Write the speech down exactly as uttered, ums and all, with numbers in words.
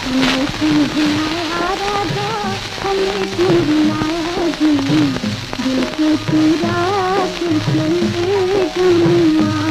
हमें क्यों बुलाया राजा, हमें क्यों बुलाया जी, दिल को चुरा के चले गया।